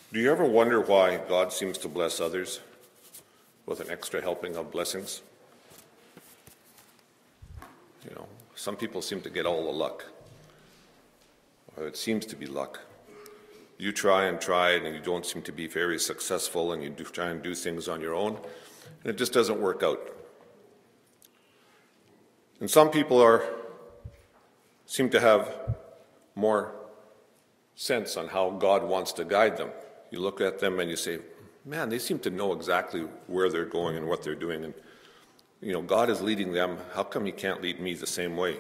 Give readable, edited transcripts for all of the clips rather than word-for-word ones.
Do you ever wonder why God seems to bless others with an extra helping of blessings? Some people seem to get all the luck, or it seems to be luck. You try and you don't seem to be very successful, and you try and do things on your own, and it just doesn't work out. And some people seem to have more sense on how God wants to guide them. You look at them and you say, man, they seem to know exactly where they're going and what they're doing. And, God is leading them. How come he can't lead me the same way?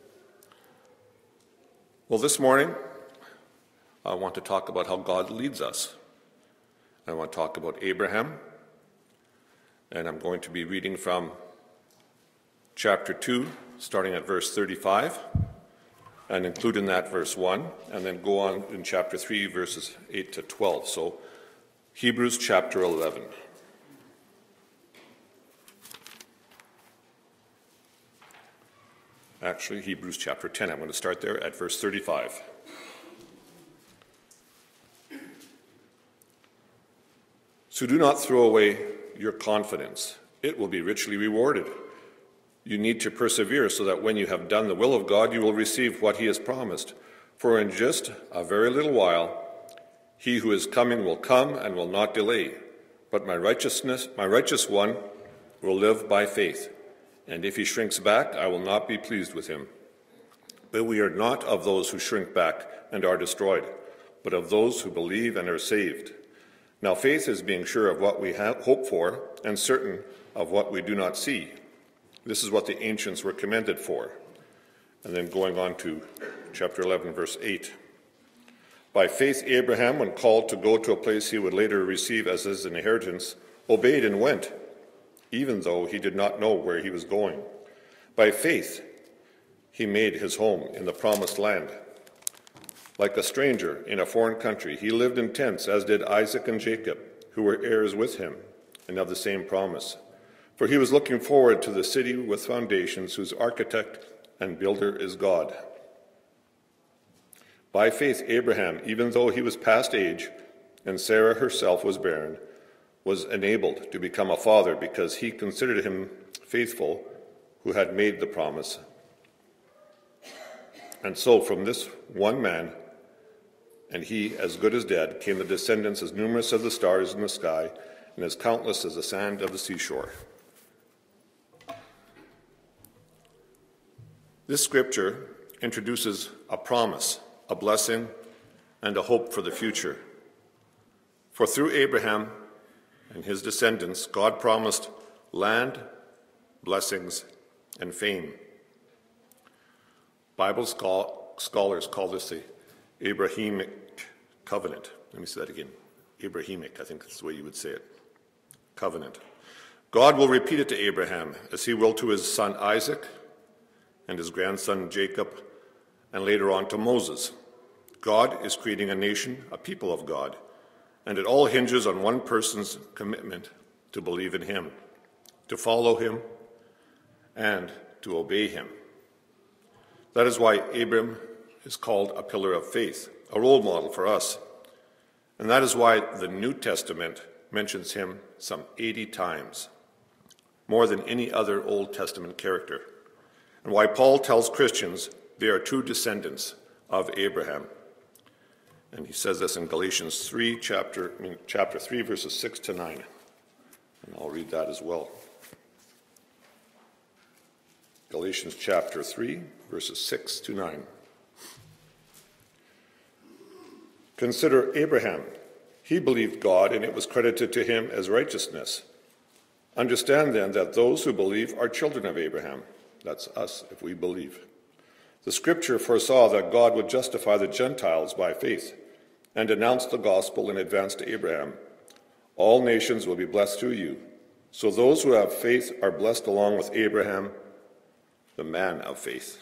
Well, this morning, I want to talk about how God leads us. I want to talk about Abraham. And I'm going to be reading from chapter 2, starting at verse 35, and include in that verse 1, and then go on in chapter 3, verses 8 to 12. So, Hebrews chapter 11. Actually, Hebrews chapter 10. I'm going to start there at verse 35. So do not throw away your confidence. It will be richly rewarded. You need to persevere so that when you have done the will of God, you will receive what he has promised. For in just a very little while, he who is coming will come and will not delay. But my righteous one will live by faith. And if he shrinks back, I will not be pleased with him. But we are not of those who shrink back and are destroyed, but of those who believe and are saved. Now faith is being sure of what we hope for and certain of what we do not see. This is what the ancients were commended for. And then going on to chapter 11, verse 8. By faith Abraham, when called to go to a place he would later receive as his inheritance, obeyed and went, even though he did not know where he was going. By faith, he made his home in the promised land. Like a stranger in a foreign country, he lived in tents, as did Isaac and Jacob, who were heirs with him, and of the same promise. For he was looking forward to the city with foundations, whose architect and builder is God. By faith, Abraham, even though he was past age, and Sarah herself was barren, was enabled to become a father because he considered him faithful who had made the promise. And so from this one man, and he as good as dead, came the descendants as numerous as the stars in the sky and as countless as the sand of the seashore. This scripture introduces a promise, a blessing, and a hope for the future. For through Abraham and his descendants, God promised land, blessings, and fame. Bible scholars call this the Abrahamic covenant. Let me say that again. Abrahamic, I think that's the way you would say it. Covenant. God will repeat it to Abraham, as he will to his son Isaac and his grandson Jacob, and later on to Moses. God is creating a nation, a people of God, and it all hinges on one person's commitment to believe in him, to follow him, and to obey him. That is why Abram is called a pillar of faith, a role model for us. And that is why the New Testament mentions him some 80 times, more than any other Old Testament character. And why Paul tells Christians they are true descendants of Abraham. And he says this in Galatians 3, chapter 3, verses 6 to 9. And I'll read that as well. Galatians chapter 3, verses 6 to 9. Consider Abraham. He believed God, and it was credited to him as righteousness. Understand then that those who believe are children of Abraham. That's us, if we believe. The scripture foresaw that God would justify the Gentiles by faith and announce the gospel in advance to Abraham. All nations will be blessed through you. So those who have faith are blessed along with Abraham, the man of faith.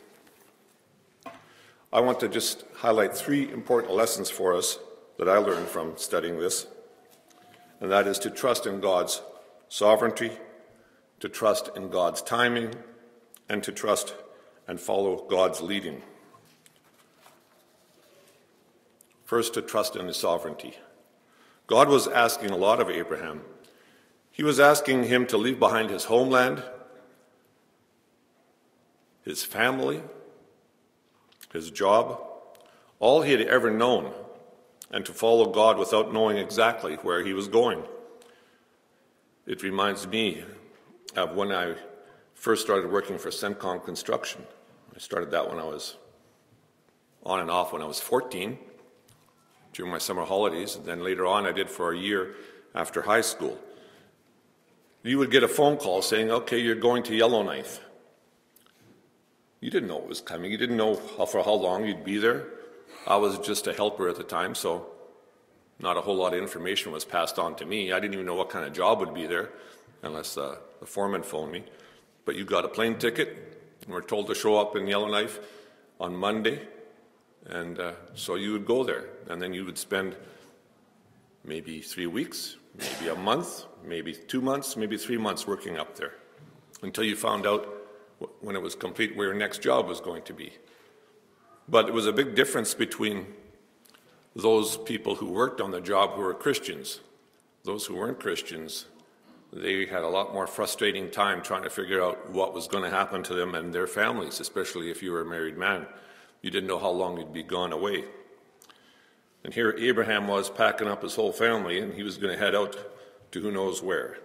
I want to just highlight 3 important lessons for us that I learned from studying this, and that is to trust in God's sovereignty, to trust in God's timing, and to trust and follow God's leading. First, to trust in his sovereignty. God was asking a lot of Abraham. He was asking him to leave behind his homeland, his family, his job, all he had ever known, and to follow God without knowing exactly where he was going. It reminds me of when I first started working for CENTCOM Construction. I started that when I was on and off when I was 14, during my summer holidays, and then later on I did for a year after high school. You would get a phone call saying, okay, you're going to Yellowknife. You didn't know it was coming. You didn't know for how long you'd be there. I was just a helper at the time, so not a whole lot of information was passed on to me. I didn't even know what kind of job would be there unless the foreman phoned me. But you got a plane ticket and were told to show up in Yellowknife on Monday. And so you would go there, and then you would spend maybe 3 weeks, maybe a month, maybe 2 months, maybe 3 months working up there until you found out when it was complete where your next job was going to be. But it was a big difference between those people who worked on the job who were Christians. Those who weren't Christians, they had a lot more frustrating time trying to figure out what was going to happen to them and their families, especially if you were a married man. You didn't know how long you'd be gone away. And here Abraham was packing up his whole family, and he was going to head out to who knows where.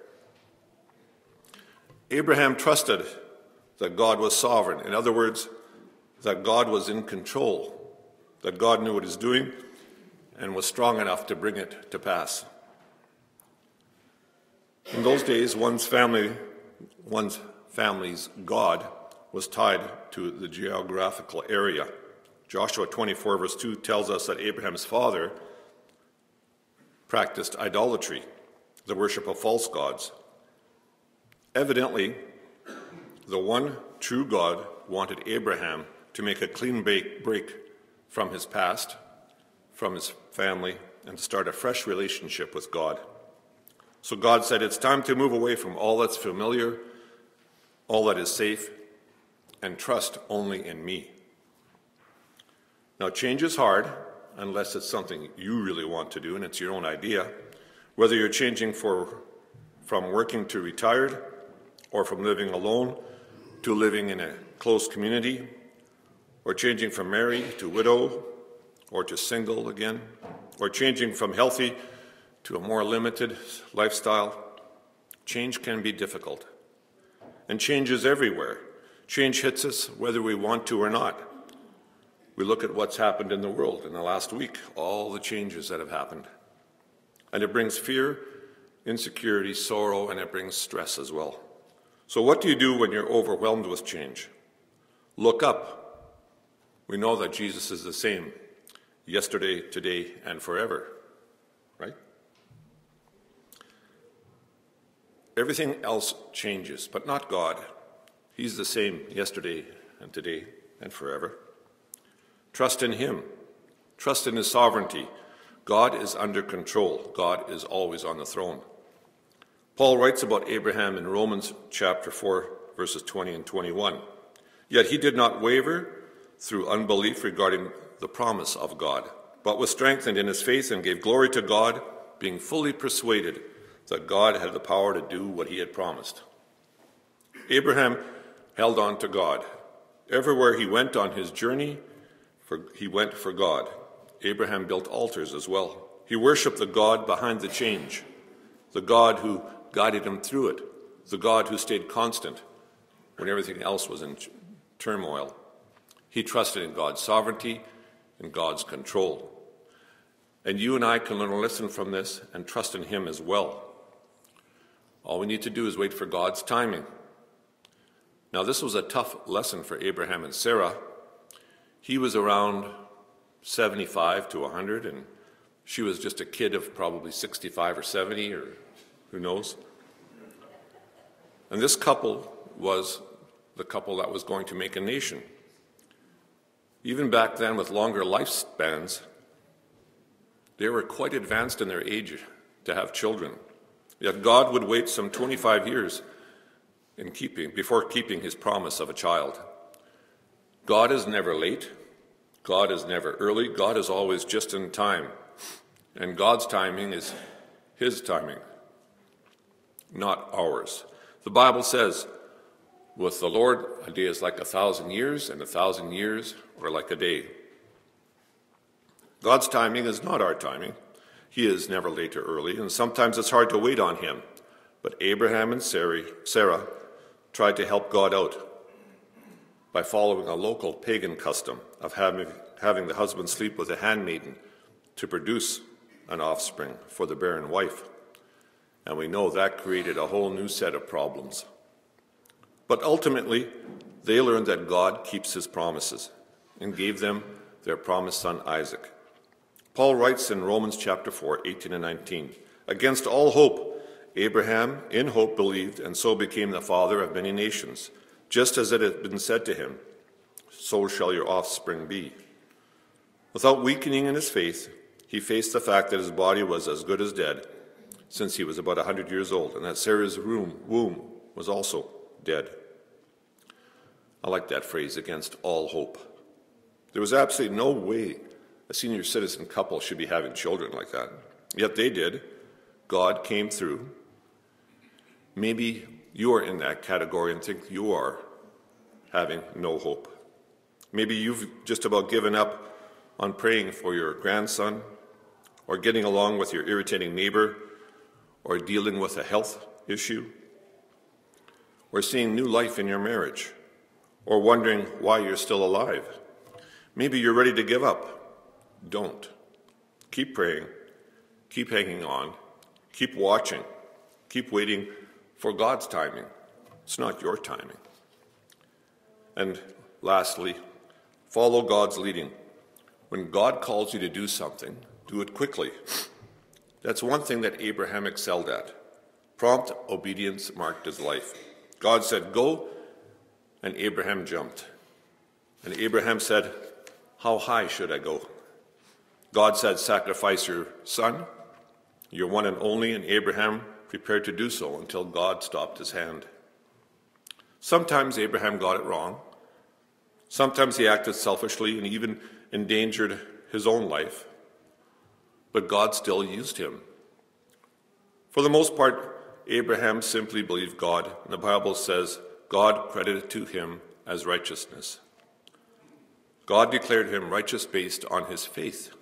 Abraham trusted that God was sovereign. In other words, that God was in control, that God knew what he was doing and was strong enough to bring it to pass. In those days, one's family's God was tied to the geographical area. Joshua 24 verse 2 tells us that Abraham's father practiced idolatry, the worship of false gods. Evidently, the one true God wanted Abraham to make a clean break from his past, from his family, and to start a fresh relationship with God. So God said, it's time to move away from all that's familiar, all that is safe, and trust only in me. Now, change is hard unless it's something you really want to do and it's your own idea. Whether you're changing from working to retired, or from living alone to living in a close community, or changing from married to widow, or to single again, or changing from healthy to a more limited lifestyle, change can be difficult. And change is everywhere. Change hits us whether we want to or not. We look at what's happened in the world in the last week, all the changes that have happened. And it brings fear, insecurity, sorrow, and it brings stress as well. So what do you do when you're overwhelmed with change? Look up. We know that Jesus is the same yesterday, today, and forever, right? Everything else changes, but not God. He's the same yesterday and today and forever. Trust in him. Trust in his sovereignty. God is under control. God is always on the throne. Paul writes about Abraham in Romans chapter 4, verses 20 and 21. Yet he did not waver through unbelief regarding the promise of God, but was strengthened in his faith and gave glory to God, being fully persuaded that God had the power to do what he had promised. Abraham held on to God. Everywhere he went on his journey, he went for God. Abraham built altars as well. He worshiped the God behind the change, the God who guided him through it, the God who stayed constant when everything else was in turmoil. He trusted in God's sovereignty and God's control. And you and I can learn a lesson from this and trust in him as well. All we need to do is wait for God's timing. Now, this was a tough lesson for Abraham and Sarah. He was around 75 to 100, and she was just a kid of probably 65 or 70, or who knows. And this couple was the couple that was going to make a nation. Even back then, with longer lifespans, they were quite advanced in their age to have children. Yet God would wait some 25 years before keeping his promise of a child. God is never late. God is never early. God is always just in time. And God's timing is his timing, not ours. The Bible says, with the Lord, a day is like 1,000 years, and 1,000 years are like a day. God's timing is not our timing. He is never late or early, and sometimes it's hard to wait on him. But Abraham and Sarah tried to help God out by following a local pagan custom of having the husband sleep with a handmaiden to produce an offspring for the barren wife. And we know that created a whole new set of problems. But ultimately, they learned that God keeps his promises and gave them their promised son Isaac. Paul writes in Romans chapter 4, 18 and 19, "Against all hope, Abraham in hope believed, and so became the father of many nations, just as it had been said to him, so shall your offspring be." Without weakening in his faith, he faced the fact that his body was as good as dead, since he was about 100 years old, and that Sarah's womb was also dead. I like that phrase, against all hope. There was absolutely no way a senior citizen couple should be having children like that. Yet they did. God came through. Maybe you are in that category and think you are having no hope. Maybe you've just about given up on praying for your grandson, or getting along with your irritating neighbor, or dealing with a health issue, or seeing new life in your marriage, or wondering why you're still alive. Maybe you're ready to give up. Don't. Keep praying. Keep hanging on. Keep watching. Keep waiting for God's timing. It's not your timing. And lastly, follow God's leading. When God calls you to do something, do it quickly. That's one thing that Abraham excelled at. Prompt obedience marked his life. God said, "Go," and Abraham jumped. And Abraham said, "How high should I go?" God said, "Sacrifice your son, your one and only," and Abraham prepared to do so until God stopped his hand. Sometimes Abraham got it wrong. Sometimes he acted selfishly and even endangered his own life. But God still used him. For the most part, Abraham simply believed God, and the Bible says God credited to him as righteousness. God declared him righteous based on his faith.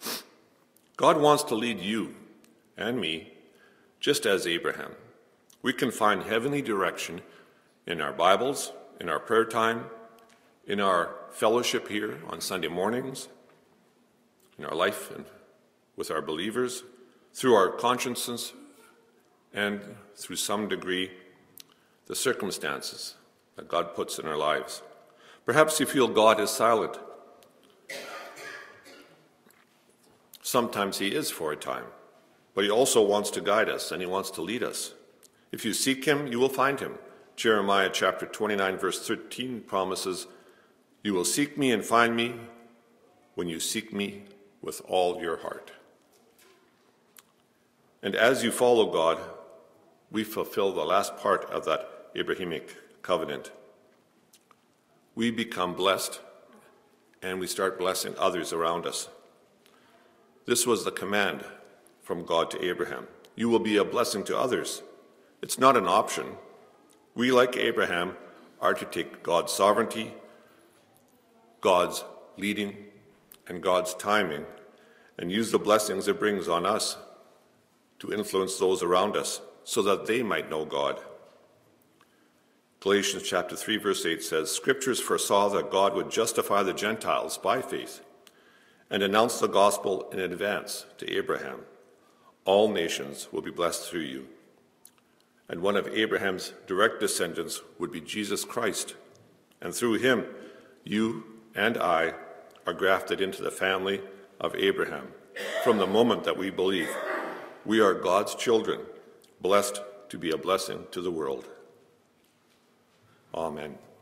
God wants to lead you and me just as Abraham. We can find heavenly direction in our Bibles, in our prayer time, in our fellowship here on Sunday mornings, in our life and with our believers, through our consciences, and through some degree, the circumstances that God puts in our lives. Perhaps you feel God is silent. Sometimes he is for a time, but he also wants to guide us and he wants to lead us. If you seek him, you will find him. Jeremiah chapter 29, verse 13 promises, "You will seek me and find me when you seek me with all your heart." And as you follow God, we fulfill the last part of that Abrahamic covenant. We become blessed, and we start blessing others around us. This was the command from God to Abraham. You will be a blessing to others. It's not an option. We, like Abraham, are to take God's sovereignty, God's leading, and God's timing, and use the blessings it brings on us to influence those around us so that they might know God. Galatians chapter 3, verse 8 says, "Scriptures foresaw that God would justify the Gentiles by faith and announce the gospel in advance to Abraham. All nations will be blessed through you." And one of Abraham's direct descendants would be Jesus Christ. And through him, you and I are grafted into the family of Abraham. From the moment that we believe, we are God's children, blessed to be a blessing to the world. Amen.